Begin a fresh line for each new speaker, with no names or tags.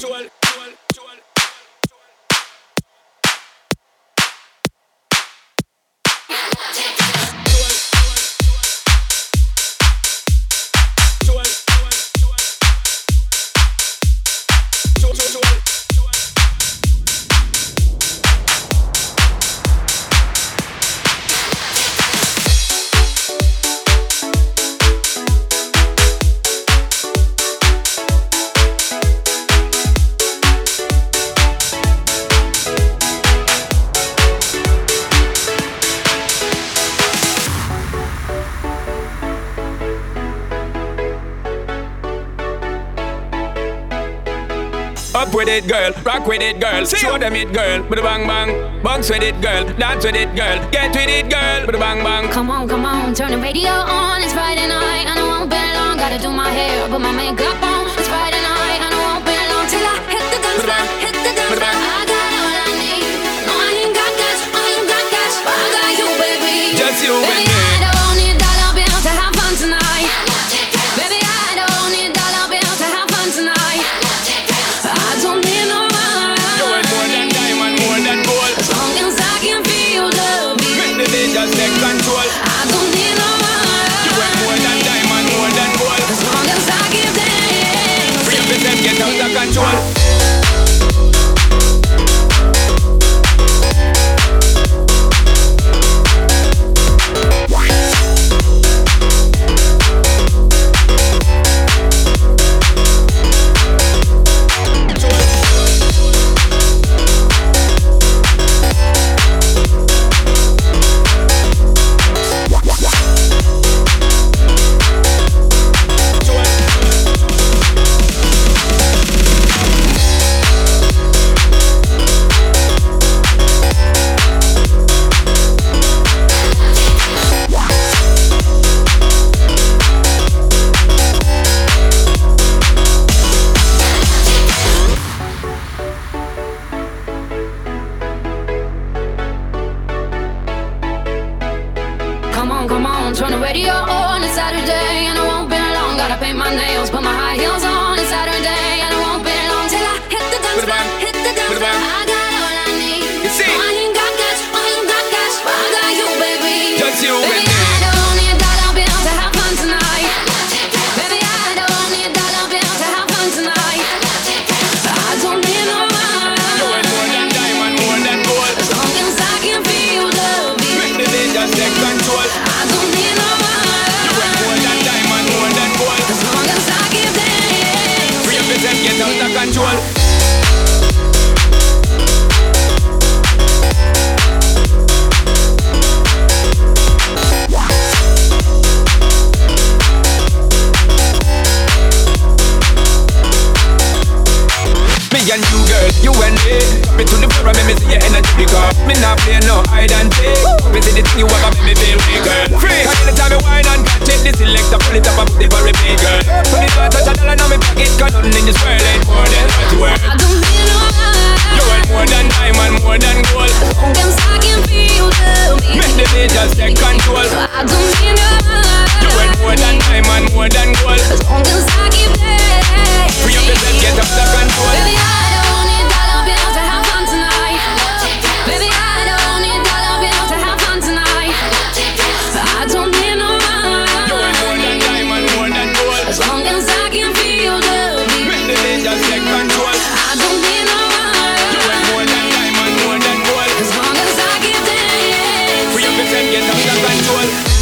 Up with it, girl. Rock with it, girl. Show them it, girl. With a bang bang. Bounce with it, girl. Dance with it, girl. Get with it, girl. With a bang bang.
Come on, turn the radio on. It's Friday night, and I won't be long. Gotta do my hair, put my makeup on. It's Friday night, and I won't be long till I hit the dance floor. Hit the dance floor. I got all I need. No, I ain't got cash, but I got you, baby.
Just you and me.
I don't need dollar bills to have fun tonight. Baby, I don't need dollar bills to have fun tonight. I don't need no money.
You want more than diamond, more than gold.
As long as I can feel the beat.
Make the day just take control.
I don't need no money.
You want more than diamond, more than gold.
As long as I can dance.
Free up yourself, get out of control.
Come on, turn the radio on. It's Saturday and I won't be long. Gotta paint my nails, put my high heels on. It's Saturday and I won't be long till I hit the dance floor. Hit the dance floor. I got all I need.
You see?
No, I ain't got cash, but I got you, baby.
Just you and
Baby,
me.
I don't need dollar bills to have fun tonight. Baby, I don't need dollar bills to have fun tonight. I don't need no money.
You want more than diamond, more than gold.
As long as I can feel the beat.
Make the day just take control.
I don't need no money.
You want more than diamond, more than gold.
As long as I can dance.
Free up yourself, get out of control. Me and you, girl, you and me. Me to the floor and make me see your energy because me not play no hide and seek. Me see the thing you want, make me feel free, girl. Free. And anytime me wine and catch it, this selector pull it up and put it for repeat, girl. Put it on touch a dollar now me pocket, 'cause nothing in this world ain't more than what you worth.
I don't need no money.
You want more than diamond, more than gold.
As long as I can feel the beat.
Make the day just take control.
I don't need no money.
You want more than diamond, more than gold.
As long as I can dance.
Free up yourself, get out of control.
Baby, I don't need dollar bills to have fun tonight. Baby, I don't need dollar bills to have fun tonight. I don't need no money.
You want more than diamond, more than gold.
As long as I can feel the beat.
Make the day just take control.
I don't need no money.
You want more than diamond, more than gold.
As long as I can dance.
Free up yourself, get out of control.